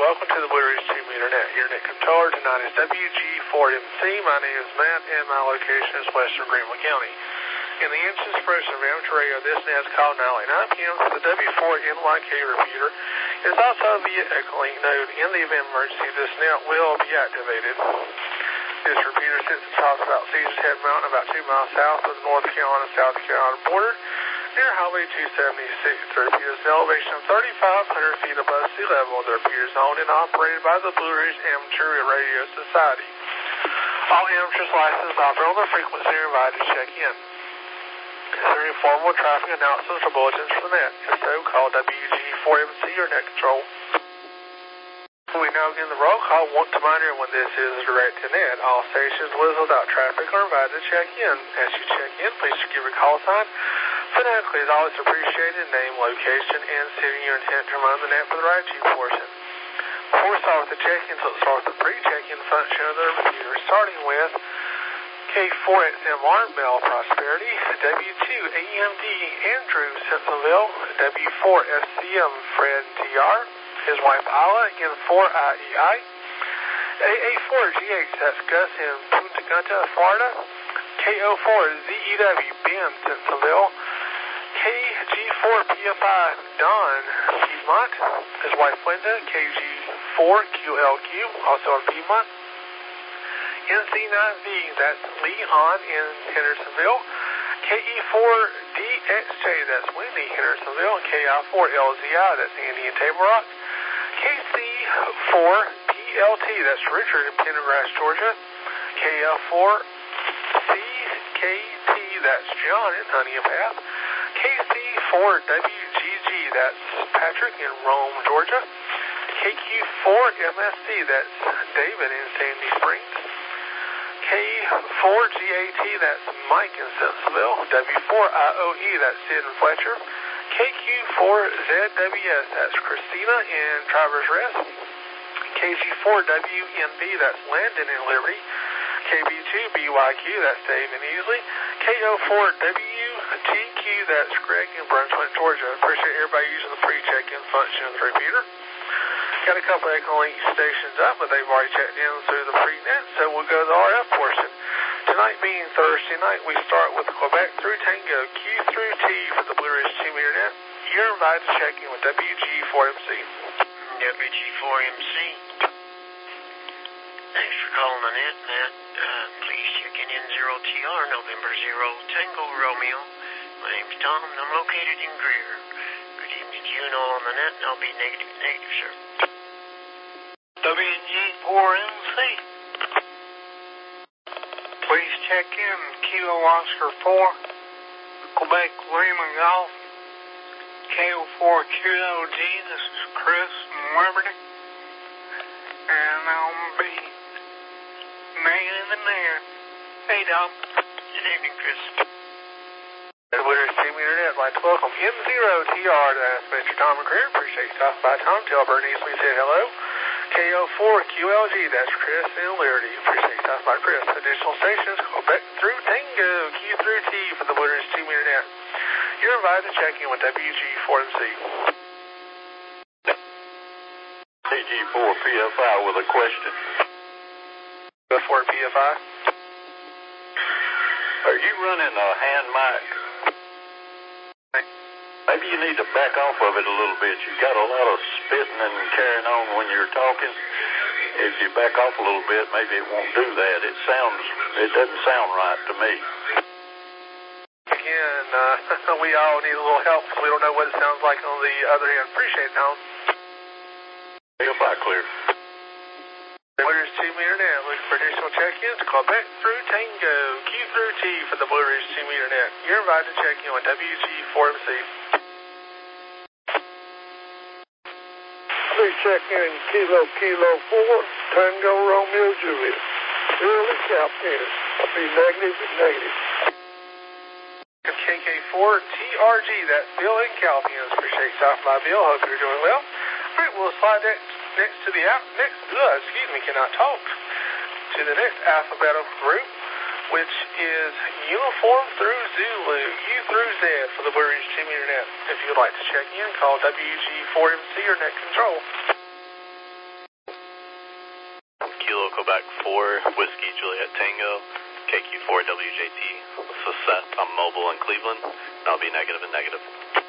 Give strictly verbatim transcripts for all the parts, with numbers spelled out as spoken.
welcome to the Blue Ridge Team Internet. Your net controller tonight is W G four M C. My name is Matt, and my location is western Greenville County. In the instance expression of amateur radio, this net is called now at nine P M for the W four N Y K repeater. It is also via Echolink node. In the event of emergency, this net will be activated. This repeater sits atop South Caesars Head Mountain, about two miles south of the North Carolina-South Carolina border, near Highway two seventy-six. The repeater is an elevation of thirty-five hundred feet above sea level. The repeater is owned and operated by the Blue Ridge Amateur Radio Society. All amateurs licensed to operate on the frequency are invited to check in. Is there any formal traffic announcements or bulletins for the net? If so, call W G four M C or net control. We now begin the roll call. Want to remind everyone this is a direct to net. All stations with without traffic are invited to check in. As you check in, please give a call sign. Phonetically is always appreciated. Name, location, and city you intend to run the net for the right G portion. Before we start with the check-in, so let's start with the pre-check-in function of the repeater, starting with K four X M R, Mel Prosperity, W two A M D, Andrew Simpsonville, W four S C M, Fred T R, his wife Isla, again four I E I, A A four G H, that's Gus in Punta Cana, Florida, K O four Z E W, Ben Simpsonville, K G four P F I, Don Piedmont, his wife Linda, K G four Q L Q, also in Piedmont, N C nine V, that's Leon in Hendersonville, K E four D X J, that's Wendy Hendersonville, and K I four L Z I, that's Andy in Table Rock, K C four P L T, that's Richard in Pendergrass, Georgia, K F four C K T, that's John in Honey Path, K C four W G G, that's Patrick in Rome, Georgia, K Q four M S C, that's David in Sandy Springs, K four G A T, that's Mike in Simpsonville, W four I O E, that's Sid in Fletcher, K Q four Z W S, that's Christina in Traverse Rest, K G four W N B, that's Landon in Liberty, K B two B Y Q, that's Dave in Easley, K O four W T Q, that's Greg in Brunswick, Georgia. Appreciate everybody using the pre-check-in function of the repeater. Got a couple of Echolink stations up, but they've already checked in through the pre-net, so we'll go to the R F portion. Tonight being Thursday night, we start with Quebec through Tango, Q through T for the Blue Ridge Team Internet. You're invited to check in with W G four M C. W G four M C. Thanks for calling the net, Matt. Uh, please check in in zero T R, November zero, Tango Romeo. My name's Tom, and I'm located in Greer. Good evening to you and all on the net, and I'll be negative, negative, sir. W G four M C. Please check in Kilo Oscar four, Quebec Lima Golf, K O four Q L G, this is Chris in Liberty, and I'll be negative in there. Hey, Dom. Good evening, Chris. The Blue Ridge Team Internet, I'd like to welcome M zero T R, that's Mister Tom McCreer. Appreciate you stopping by, Tom. Tell Bernice we said hello. K O four Q L G, that's Chris in Liberty. Appreciate you stopping by, Chris. Additional stations, Quebec through Tango, Q through T for the Blue Ridge Team Internet. You're invited to check in with W G four M C. K G four P F I with a question. K G four P F I. Are you running a hand mic? Maybe you need to back off of it a little bit. You've got a lot of spitting and carrying on when you're talking. If you back off a little bit, maybe it won't do that. It sounds, it doesn't sound right to me. Again, uh, we all need a little help, so we don't know what it sounds like on the other end. Appreciate it, Tom. If I clear. Blue Ridge Team Internet, looking for additional check-ins, Quebec through Tango, Q through T for the Blue Ridge Team Internet. You're invited to check in with W G four M C. Please check in Kilo Kilo four, Tango Romeo Juliet. Early Captain. I'll be negative and negative. K K four T R G, that's Bill in Calvians. Appreciate you stopping by, Bill. Hope you're doing well. All right, we'll slide next, next to the, next, uh, excuse me, cannot talk, to the next alphabetical group, which is Uniform through Zulu, U through Z for the Blue Ridge Team Internet. If you'd like to check in, call W G four M C or Net Control. four, Whiskey Juliet Tango, K Q four W J T. So Seth, I'm mobile in Cleveland, and I'll be negative and negative.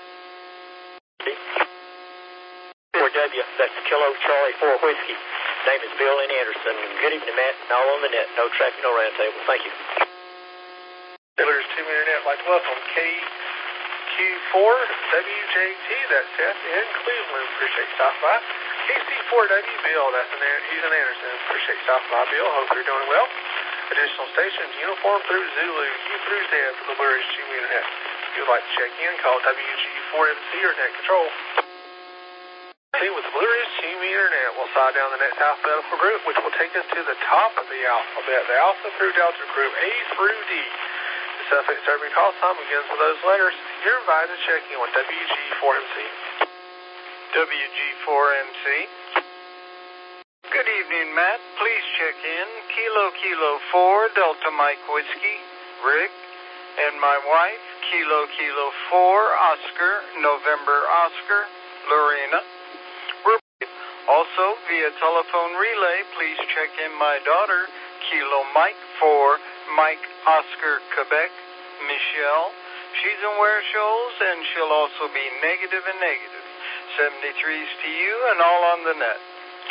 four W, that's Kilo Charlie four Whiskey. Name is Bill N. Anderson. Good evening, Matt. All on the net. No traffic, no roundtable. Thank you. Taylor's two-meter net, like welcome. K Q four W J T, that's Seth in Cleveland. Appreciate you stopping by. K C four W Bill, that's an, he's an Anderson. Appreciate you stopping by, Bill. Hope you're doing well. Additional stations, uniform through Zulu, U through Z for the Blue Ridge two-meter net. If you'd like to check in, call W G four M C or net control. With the Blue Ridge two-meter net, we'll slide down the next alphabetical group, which will take us to the top of the alphabet, the Alpha through Delta group, A through D. The suffix serving call sign begins with those letters. You're invited to check in with W G four M C. W G four M C. Good evening, Matt. Please check in. Kilo Kilo four, Delta Mike Whiskey, Rick, and my wife, Kilo Kilo four, Oscar, November Oscar, Lorena. Also, via telephone relay, please check in my daughter, Kilo Mike four, Mike Oscar, Quebec, Michelle. She's in Ware Shoals, and she'll also be negative and negative. seventy-threes to you and all on the net.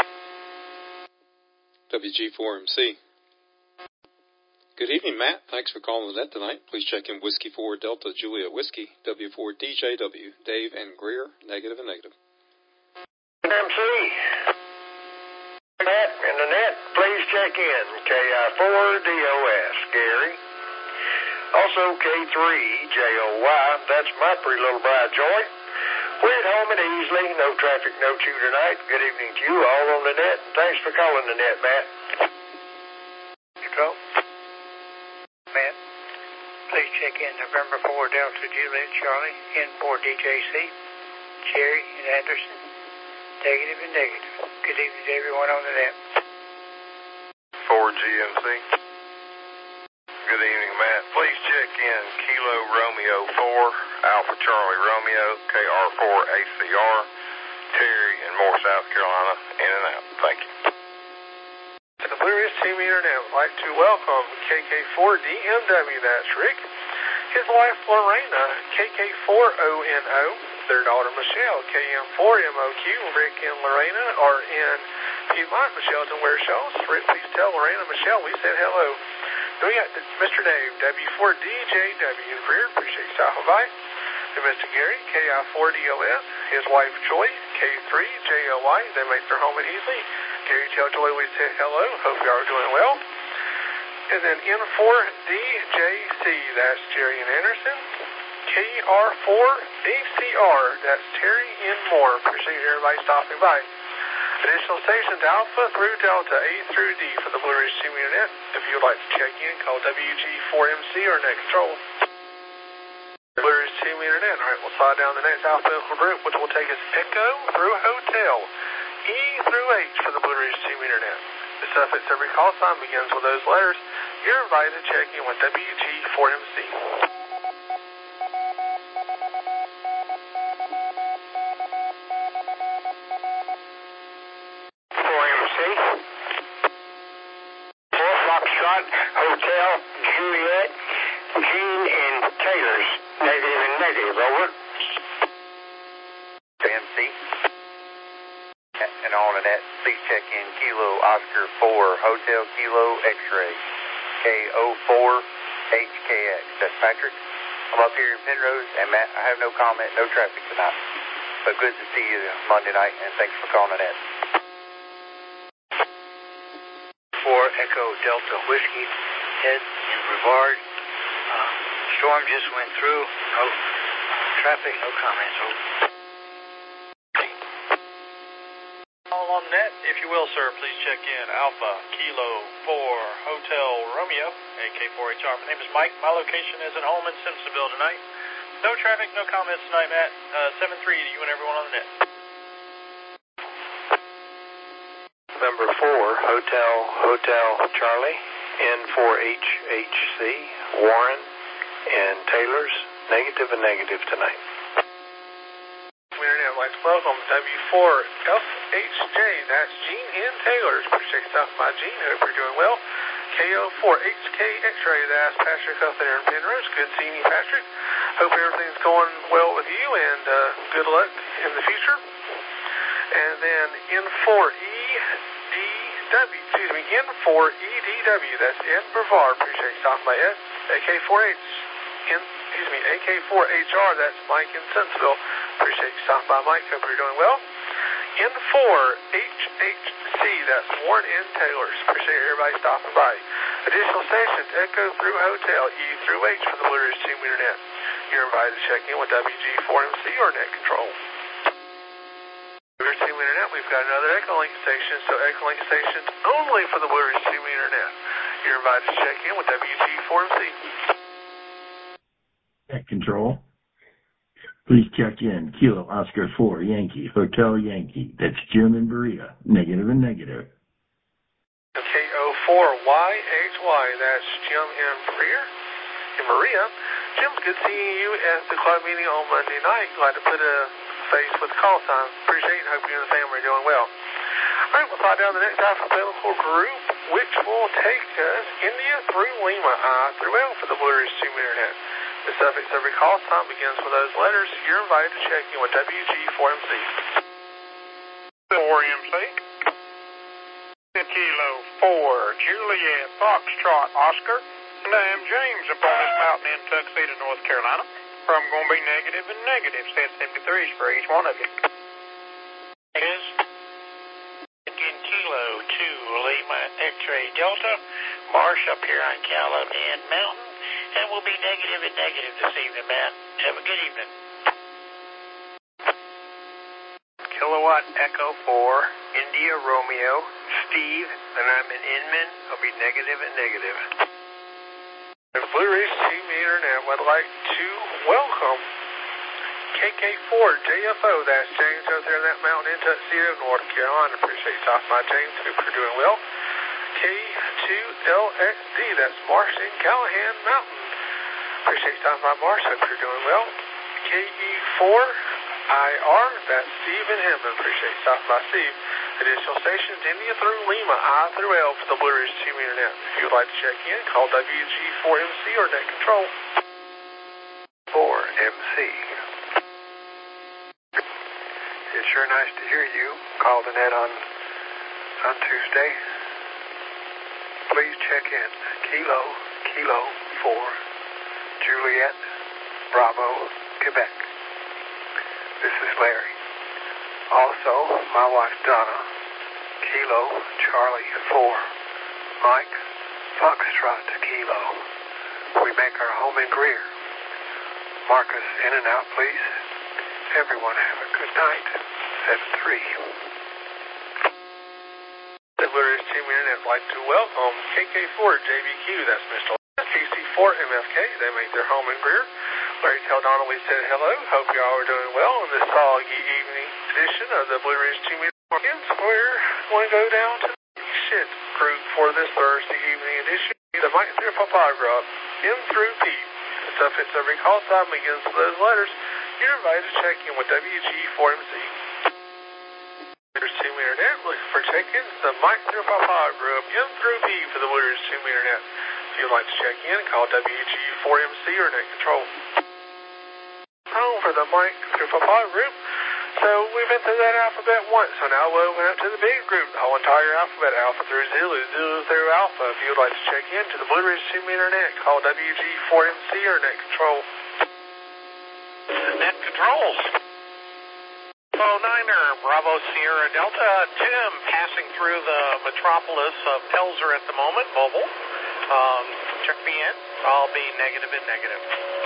W G four M C. Good evening, Matt. Thanks for calling the net tonight. Please check in Whiskey four Delta Juliet Whiskey, W four D J W, Dave and Greer, negative and negative. M C. Matt in the net, please check in. K I four D O S, Gary. Also K three J O Y, that's my pretty little bride, Joy. We're at home and easily, no traffic, no chew tonight. Good evening to you, all on the net. Thanks for calling the net, Matt. Control. Matt, please check in November four Delta Juliet Charlie, N four D J C, Cherry and Anderson. Negative and negative. Good evening to everyone on the net. four G M C. Good evening, Matt. Please check in Kilo Romeo four, Alpha Charlie Romeo, K R four A C R, Terry in Moore, South Carolina, in and out. Thank you. The Blue Ridge two-meter net would like to welcome K K four D M W, that's Rick. His wife Lorena, K K four O N O. Their daughter Michelle, K M four M O Q. Rick and Lorena are in Piedmont. Michelle's in Ware Shoals. Rick, please tell Lorena and Michelle we said hello. Then we got Mister Dave, W four D J W in Greer. Appreciate you stopping by. And Mister Gary, K I four D O S. His wife Joy, K three J O Y. They make their home in Easley. Gary, tell Joy we said hello. Hope you are doing well. And then N four D J C, that's Jerry and Anderson. K R four A C R, that's Terry in Moore. Appreciate everybody stopping by. Additional stations Alpha through Delta, A through D for the Blue Ridge two-meter net. If you would like to check in, call W G four M C or net control. Blue Ridge two-meter net. All right, we'll slide down the next alphabetical group, which will take us Echo through Hotel, E through H for the Blue Ridge two-meter net. The suffix every call sign begins with those letters. You're invited to check in with W G four M C. four M C. four Foxtrot, Hotel, Juliet, Jean and Taylor's. Negative and negative, over. M C. And on the net, please check in Kilo Oscar four, Hotel Kilo X-Ray, K O four H K X. That's Patrick. I'm up here in Penrose, and Matt, I have no comment, no traffic tonight. But good to see you Monday night, and thanks for calling the net. four Echo Delta Whiskey, Ed in Brevard. Uh, storm just went through. No traffic, no comments. Over. All on net, if you will, sir, please check in Alpha Kilo four Hotel Romeo, A K four H R. My name is Mike. My location is at home in Simpsonville tonight. No traffic, no comments tonight, Matt. Uh, seven three to you and everyone on the net. Number four, Hotel, Hotel Charlie, N four H H C, Warren, and Taylor's, negative and negative tonight. Internet, like like to welcome W four F H J, that's Gene Hen Taylor. Appreciate you stopping by, Gene. Hope you're doing well. K O four H K X-Ray, that's Patrick up there in Penrose. Good seeing you, Patrick. Hope everything's going well with you, and uh, good luck in the future. And then N four E D W, excuse me, N four E D W, that's Ed Brevard. Appreciate you stopping by, Ed. A K four H, N, excuse me, A K four H R, that's Mike in Centerville. Appreciate you stopping by, Mike. Hope you're doing well. N four H H C, that's Warren N. Taylor's. Appreciate everybody stopping by. Additional stations, Echo through Hotel, E through H for the Blue Ridge Team Internet. You're invited to check in with W G four M C or Net Control. Blue Ridge Team Internet, we've got another Echolink station, so Echolink stations only for the Blue Ridge Team Internet. You're invited to check in with W G four M C. Net Control. Please check in. Kilo Oscar four Yankee Hotel Yankee. That's Jim and Berea. Negative and negative. K O four Y H Y. That's Jim and Berea. In Berea. Jim's good seeing you at the club meeting on Monday night. Glad to put a face with the call sign. Appreciate it. Hope you and the family are doing well. All right, we'll fly down the next alphabetical group, which will take us India through Lima, I through L for the Blue Ridge Team Internet. The suffix every call sign begins with those letters. You're invited to check in with W G four M C. four M C. Kilo four, Juliet, Foxtrot, Oscar. And I'm James up on this mountain in Tuxedo, North Carolina. I'm going to be negative and negative. Set seventy-threes for each one of you. Is Again, Kilo two, Lima, X-Ray, Delta. Marsh up here on Callahan Mountain. And we'll be negative and negative this evening, Matt. Have a good evening. Kilowatt Echo four, India Romeo, Steve, and I'm in Inman. I'll be negative and negative. The Blue Ridge Team Internet would like to welcome K K four J F O, that's James out there in that mountain in Tuxedo, North Carolina. Appreciate you stopping by, James. Hope you're doing well. K two L X D, that's Marsh in Callahan Mountain. Appreciate you stopping by, Marsh. Hope you're doing well. K E four I R, that's Steve in Hinman. Appreciate you stopping by, Steve. Additional stations, India through Lima, I through L for the Blue Ridge Team Internet. If you would like to check in, call W G four M C or Net Control. four M C. It's sure nice to hear you. Call the net on, on Tuesday. Please check in. Kilo, Kilo four, Juliet, Bravo, Quebec. This is Larry. Also, my wife Donna, Kilo, Charlie four, Mike, Foxtrot, Kilo. We make our home in Greer. Mark us in and out, please. Everyone have a good night. seven three. The Blue Ridge Team Internet would like to welcome K K four J B Q, that's Mister K C four M F K. They make their home in Greer. Larry tell Donna we said hello. Hope y'all are doing well in this soggy evening edition of the Blue Ridge Team Internet. We're going to go down to the shit group for this Thursday evening edition. The Mike through Papa group, M through P. The suffix every call sign begins with those letters. You're invited to check in with W G four M C. Blue Ridge Team Internet looking for check-ins. The Mike through Papa group, M through P for the Blue Ridge Team Internet. If you'd like to check in, call W G four M C or Net Control. Home for the Mike through Papa group. So we've been through that alphabet once, so now we'll open up to the big group, the whole entire alphabet, Alpha through Zulu, Zulu through Alpha. If you'd like to check in to the Blue Ridge Team Internet, call W G four M C or Net Control. Net Controls. Bravo Niner, Bravo Sierra Delta, Tim passing through the metropolis of Pelzer at the moment, mobile. Um, check me in. I'll be negative and negative.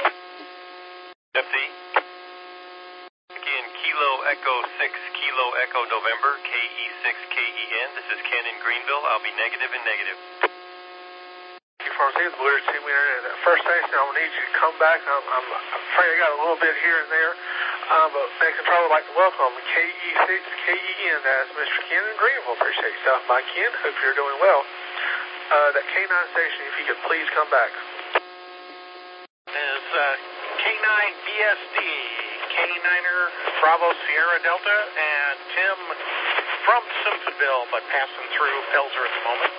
F D. Again, Kilo Echo six, Kilo Echo November, K E six K E N. This is Ken in Greenville. I'll be negative and negative. Before I see the Blue Ridge Team Internet, that first station, I'm going to need you to come back. I'm, I'm afraid I got a little bit here and there. Um, but Net Control would like to welcome K E six K E N. That's Mister Ken in Greenville. Appreciate you stopping by, Ken. Hope you're doing well. Uh, that K nine station, if you could please come back. Is uh, K nine B S D, K niner Bravo Sierra Delta, and Tim from Simpsonville, but passing through Pelzer at the moment.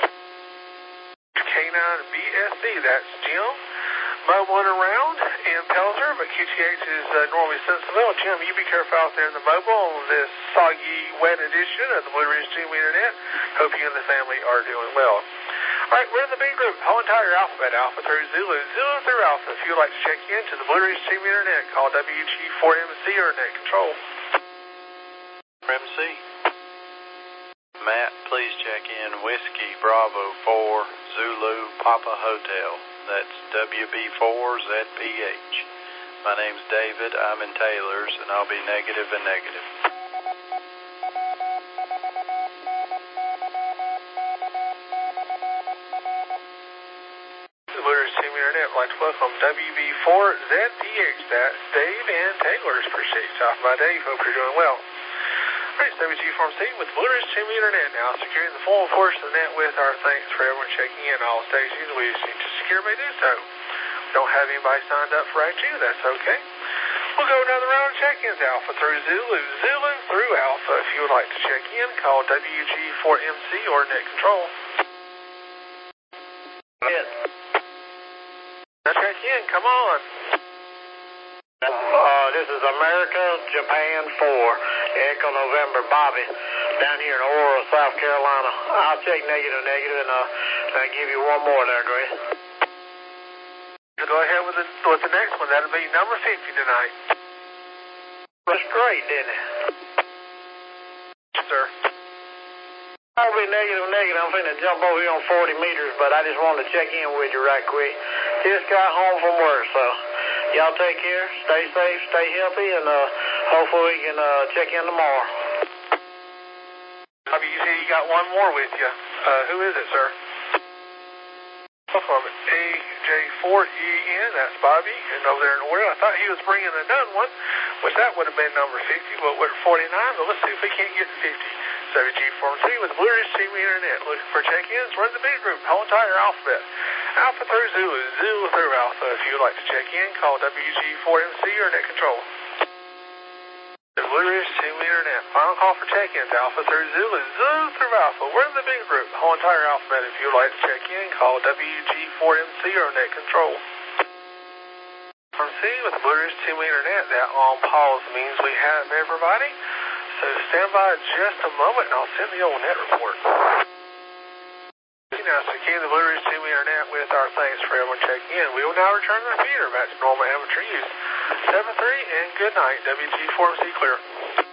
K nine B S C, that's Jim. Mobile and around in Pelzer, but Q T H is uh, normally Simpsonville. Jim, you be careful out there in the mobile on this soggy, wet edition of the Blue Ridge Team Internet. Hope you and the family are doing well. All right, we're in the B group, whole entire alphabet, Alpha through Zulu, Zulu through Alpha. If you'd like to check in to the Blue Ridge Team Internet, call W G four M C or Net Control. M C. Matt, please check in Whiskey Bravo four Zulu Papa Hotel. That's W B four Z P H. My name's David. I'm in Taylor's, and I'll be negative and negative. The Blue Ridge Team Internet would like to welcome W B four Z P H. That's Dave and Taylor's pursuit. Talking by Dave. Hope you're doing well. All right, W G four M C with Blue Ridge Team Internet now, securing the full portion of the net with our thanks for everyone checking in. All stations we seem to secure may do so. We don't have anybody signed up for I G, that's okay. We'll go another round of check-ins, Alpha through Zulu, Zulu through Alpha. If you would like to check in, call W G four M C or Net Control. Yes. Now check in, come on. Uh, this is America, Japan four, Echo November, Bobby, down here in Aurora, South Carolina. I'll check negative, negative, and uh, I'll give you one more there, Grace. Go ahead with the, with the next one. That'll be number fifty tonight. That's great, didn't it? Yes, sir. I'll be negative, negative. I'm finna jump over here on forty meters, but I just wanted to check in with you right quick. Just got home from work, so y'all take care, stay safe, stay healthy, and uh, hopefully we can uh, check in tomorrow. Bobby, you say you got one more with you. Uh, who is it, sir? From A J four E N, that's Bobby, and over there in Oreo. I thought he was bringing a done one, which that would have been number fifty, but we're at forty-nine, but let's see if we can't get to fifty. W G four M C with Blue Ridge Team Internet, looking for check-ins. We're in the big group, whole entire alphabet. Alpha through Zulu, Zulu through Alpha. If you would like to check in, call W G four M C or Net Control. The Blue Ridge Team Internet, final call for check-ins, Alpha through Zulu, Zulu through Alpha. We're in the big group, whole entire alphabet. If you would like to check in, call W G four M C or Net Control. M C with the Blue Ridge Team Internet, that on pause means we have everybody. So stand by just a moment and I'll send the old net report. Now securing the Blue Ridge Team Internet with our thanks for everyone checking in. We will now return the repeater back to normal amateur use. seven three and good night. W G four M C clear.